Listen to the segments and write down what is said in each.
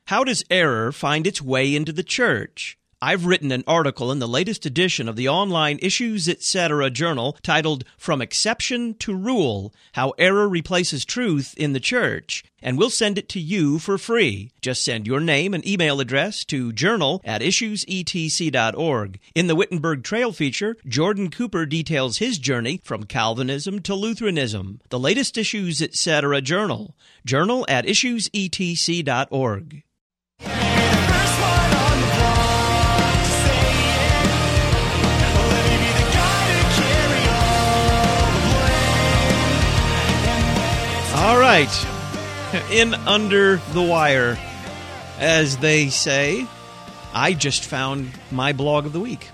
How does error find its way into the church? I've written an article in the latest edition of the online Issues Etc. journal titled From Exception to Rule, How Error Replaces Truth in the Church, and we'll send it to you for free. Just send your name and email address to journal@issuesetc.org. In the Wittenberg Trail feature, Jordan Cooper details his journey from Calvinism to Lutheranism. The latest Issues Etc. journal, journal@issuesetc.org. All right, in under the wire, as they say, I just found my blog of the week.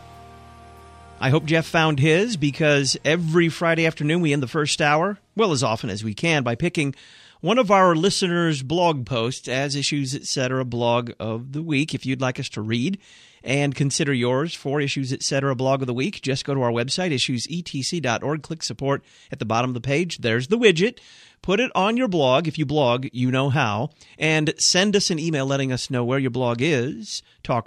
I hope Jeff found his, because every Friday afternoon we end the first hour, well, as often as we can, by picking one of our listeners' blog posts as Issues Etc. blog of the week. If you'd like us to read and consider yours for Issues Etc. blog of the week, just go to our website, issuesetc.org, click support at the bottom of the page. There's the widget. Put it on your blog. If you blog, you know how. And send us an email letting us know where your blog is.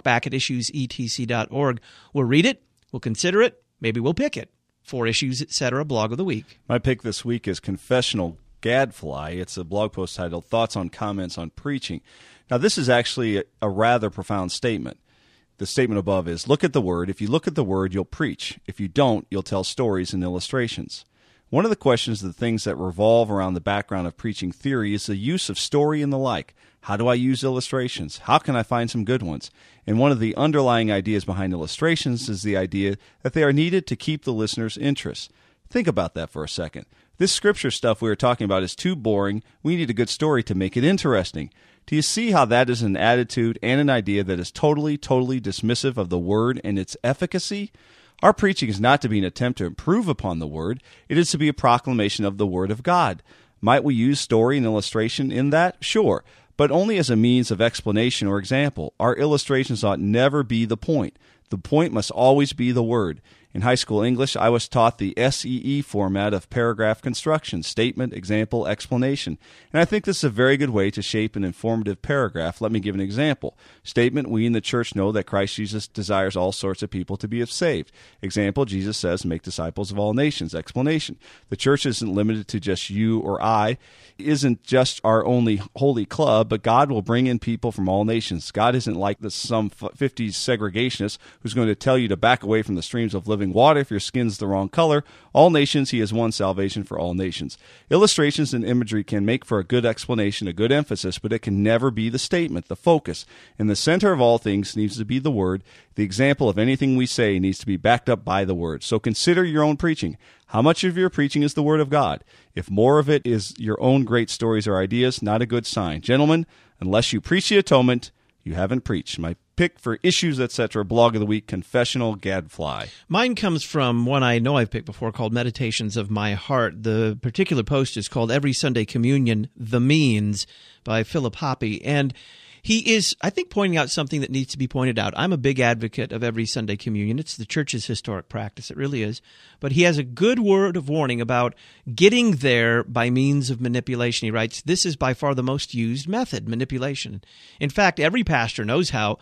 Talkback@issuesetc.org. We'll read it. We'll consider it. Maybe we'll pick it for Issues Etc. blog of the week. My pick this week is Confessional Gadfly. It's a blog post titled Thoughts on Comments on Preaching. Now, this is actually a rather profound statement. The statement above is, look at the Word. If you look at the Word, you'll preach. If you don't, you'll tell stories and illustrations. One of the questions, the things that revolve around the background of preaching theory, is the use of story and the like. How do I use illustrations? How can I find some good ones? And one of the underlying ideas behind illustrations is the idea that they are needed to keep the listener's interest. Think about that for a second. This scripture stuff we were talking about is too boring. We need a good story to make it interesting. Do you see how that is an attitude and an idea that is totally dismissive of the Word and its efficacy? Our preaching is not to be an attempt to improve upon the Word. It is to be a proclamation of the Word of God. Might we use story and illustration in that? Sure, but only as a means of explanation or example. Our illustrations ought never be the point. The point must always be the Word. In high school English, I was taught the SEE format of paragraph construction: statement, example, explanation. And I think this is a very good way to shape an informative paragraph. Let me give an example. Statement: we in the church know that Christ Jesus desires all sorts of people to be saved. Example: Jesus says, make disciples of all nations. Explanation: the church isn't limited to just you or I, isn't just our only holy club, but God will bring in people from all nations. God isn't like some 50s segregationist who's going to tell you to back away from the streams of living water if your skin's the wrong color. All nations, he has one salvation for all nations. Illustrations and imagery can make for a good explanation, a good emphasis, but it can never be the statement, the focus. In the center of all things needs to be the Word. The example of anything we say needs to be backed up by the Word. So consider your own preaching. How much of your preaching is the Word of God? If more of it is your own great stories or ideas, not a good sign. Gentlemen, unless you preach the atonement, you haven't preached. My pick for Issues Etc. blog of the week, Confessional Gadfly. Mine comes from one I know I've picked before called Meditations of My Heart. The particular post is called Every Sunday Communion, The Means by Philip Hoppe. And he is, I think, pointing out something that needs to be pointed out. I'm a big advocate of every Sunday communion. It's the church's historic practice. It really is. But he has a good word of warning about getting there by means of manipulation. He writes, this is by far the most used method, manipulation. In fact, every pastor knows how,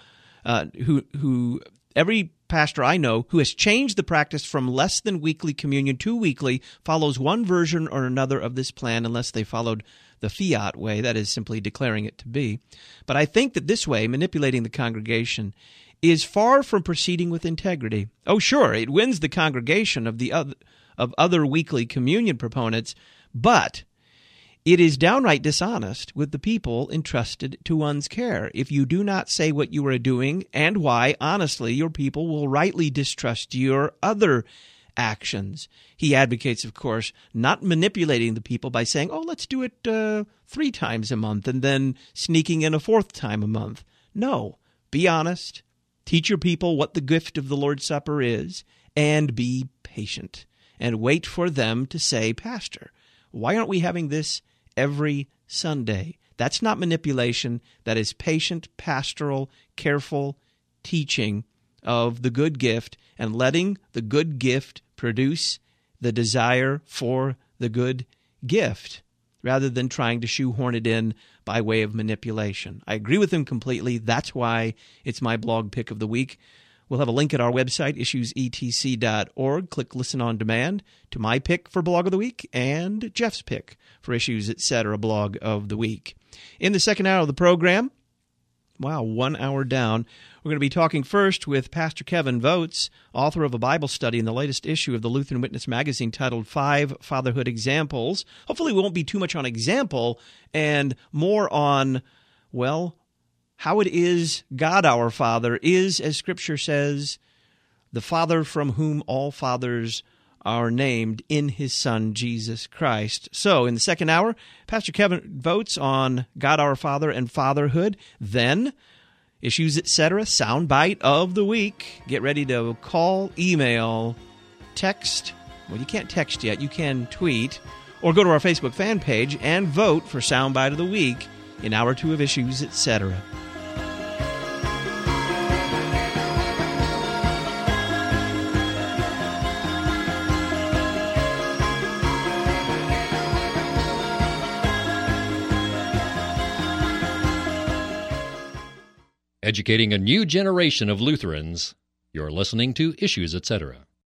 every pastor I know who has changed the practice from less than weekly communion to weekly follows one version or another of this plan unless they followed the fiat way, that is, simply declaring it to be. But I think that this way, manipulating the congregation, is far from proceeding with integrity. Oh, sure, it wins the congregation of other weekly communion proponents, but it is downright dishonest with the people entrusted to one's care. If you do not say what you are doing and why, honestly, your people will rightly distrust your other actions. He advocates, of course, not manipulating the people by saying, oh, let's do it 3 times a month and then sneaking in a 4th time a month. No, be honest, teach your people what the gift of the Lord's Supper is, and be patient, and wait for them to say, Pastor, why aren't we having this every Sunday? That's not manipulation. That is patient, pastoral, careful teaching of the good gift and letting the good gift produce the desire for the good gift rather than trying to shoehorn it in by way of manipulation. I agree with him completely. That's why it's my blog pick of the week. We'll have a link at our website, issuesetc.org. Click Listen on Demand to my pick for Blog of the Week and Jeff's pick for Issues Etc. Blog of the Week. In the second hour of the program, 1 hour down, we're going to be talking first with Pastor Kevin Votes, author of a Bible study in the latest issue of the Lutheran Witness magazine titled 5 Fatherhood Examples. Hopefully we won't be too much on example and more on, how it is God our Father is, as Scripture says, the Father from whom all fathers are named in His Son, Jesus Christ. So, in the second hour, Pastor Kevin Votes on God our Father and fatherhood. Then, Issues Etc., Soundbite of the Week. Get ready to call, email, text. Well, you can't text yet. You can tweet. Or go to our Facebook fan page and vote for Soundbite of the Week in Hour 2 of Issues Etc. Educating a new generation of Lutherans, you're listening to Issues Etc.